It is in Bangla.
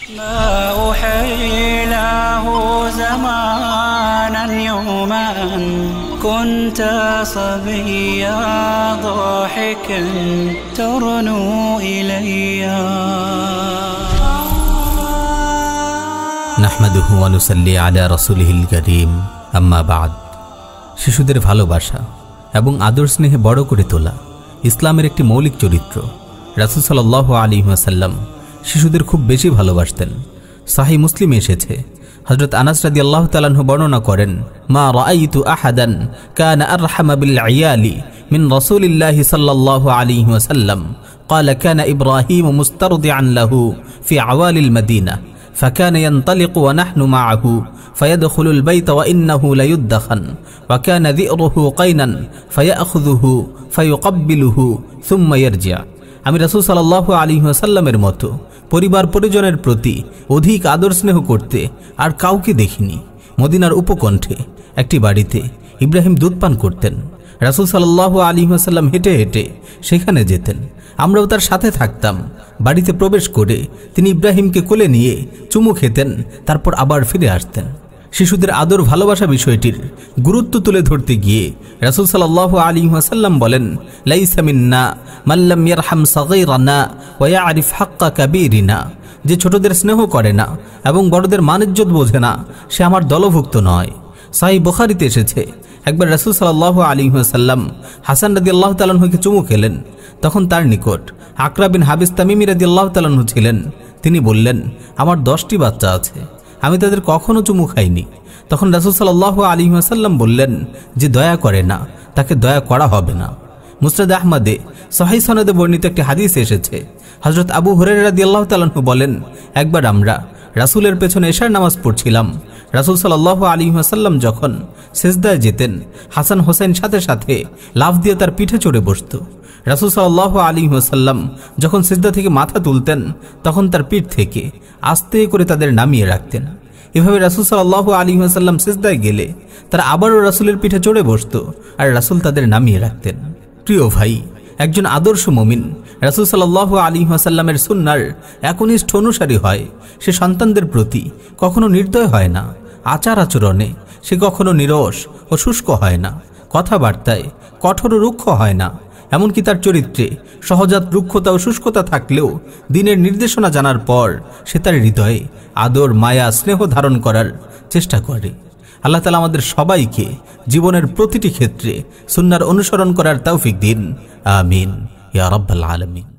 ما أحيلاه زمانا يوما كنت صبيا ضاحكا ترنو إلي নাহমাদুহু ওয়া নুসাল্লি আলা রাসূলিহিল কারীম আম্মা বা'দ। শিশুদের ভালোবাসা এবং আদর স্নেহে বড় করে তোলা ইসলামের একটি মৌলিক চরিত্র। রাসূল সাল্লাল্লাহু আলাইহি ওয়াসাল্লাম শিশুদের খুব বেশি ভালোবাসতেন। সহিহ মুসলিমে এসেছে, হযরত আনাস রাদিয়াল্লাহু তাআলা আনহু বর্ণনা করেন, মা রাআইতু আহাদান কানা আরহামা বিল আয়ালি মিন রাসূলিল্লাহি সাল্লাল্লাহু আলাইহি ওয়াসাল্লাম قال كان إبراهيم مسترضعا له في عوالي المدينة فكان ينطلق ونحن معه فيدخل البيت وإنه ليدخن وكان ذئره قينا فيأخذه فيقبله ثم يرجع। আমি রাসূল সাল্লাল্লাহু আলাইহি ওয়াসাল্লামের মতো পরিবার পরিজনের প্রতি অধিক আদর স্নেহ করতে আর কাউকে দেখিনি। মদিনার উপকণ্ঠে একটি বাড়িতে ইব্রাহিম দুধ পান করতেন। রাসূল সাল্লাল্লাহু আলাইহি ওয়াসাল্লাম হেঁটে হেঁটে সেখানে যেতেন, আমরাও তার সাথে থাকতাম। বাড়িতে প্রবেশ করে তিনি ইব্রাহিমকে কোলে নিয়ে চুমু খেতেন, তারপর আবার ফিরে আসতেন। শিশুদের আদর ভালোবাসা বিষয়টির গুরুত্ব তুলে ধরতে গিয়ে রাসূল সাল্লাল্লাহু আলাইহি ওয়াসাল্লাম বলেন, লাইসা মিন্না মান লাম ইয়ারহাম সাগীরানা ওয়া ইয়ারিফ হাক্কা কাবীরিনা। যে ছোটদের স্নেহ করে না এবং বড়দের মান ইজ্জত বোঝে না, সে আমার দলভুক্ত নয়। সহিহ বুখারীতে এসেছে, একবার রাসূল সাল্লাল্লাহু আলাইহি ওয়াসাল্লাম হাসান রাদিয়াল্লাহু তাআলা আনহুকে চুমু খেলেন। তখন তার নিকট আকরা বিন হাবিস তামিমি রাদিয়াল্লাহু তাআলা আনহু ছিলেন। তিনি বললেন, আমার 10টি বাচ্চা আছে, আমি তাদের কখনো চুমু খাইনি। তখন রাসূল সাল্লাল্লাহু আলাইহি ওয়াসাল্লাম বললেন, যে দয়া করে না তাকে দয়া করা হবে না। মুসনাদ আহমদে সহিহ সনদে বর্ণিত একটি হাদিস এসেছে, হযরত আবু হুরায়রা রাদিয়াল্লাহু তাআলা আনহু বলেন, একবার আমরা রাসূলের পেছনে এশার নামাজ পড়ছিলাম। রাসূল সাল্লাল্লাহু আলাইহি ওয়াসাল্লাম যখন সিজদায় যেতেন, হাসান হোসেন সাথে সাথে লাফ দিয়ে তার পিঠে চড়ে বসত। রাসূল সাল্লাল্লাহু আলাইহি ওয়াসাল্লাম যখন সিজদা থেকে মাথা তুলতেন, তখন তার পিঠ থেকে আস্তে করে তাদের নামিয়ে রাখতেন। এভাবে রাসূল সাল্লাল্লাহু আলাইহি ওয়াসাল্লাম সিজদায় গেলে তারা আবারও রাসূলের পিঠে চড়ে বসত আর রাসূল তাদের নামিয়ে রাখতেন। প্রিয় ভাই, একজন আদর্শ মুমিন রাসূল সাল্লাল্লাহু আলাইহি ওয়াসাল্লামের সুন্নাহর একনিষ্ঠ অনুসারী হয়। সে সন্তানদের প্রতি কখনো নির্দয় হয় না, আচার আচরণে সে কখনো নিরস ও শুষ্ক হয় না, কথাবার্তায় কঠোর ও রুক্ষ হয় না। এমনকি তার চরিত্রে সহজাত রুক্ষতা ও শুষ্কতা থাকলেও দ্বীনের নির্দেশনা জানার পর সে তার হৃদয়ে আদর, মায়া, স্নেহ ধারণ করার চেষ্টা করে। আল্লাহ তাআলা আমাদের সবাইকে জীবনের প্রতিটি ক্ষেত্রে সুন্নাহর অনুসরণ করার তৌফিক দিন। আমিন ইয়া রাব্বাল আলামিন।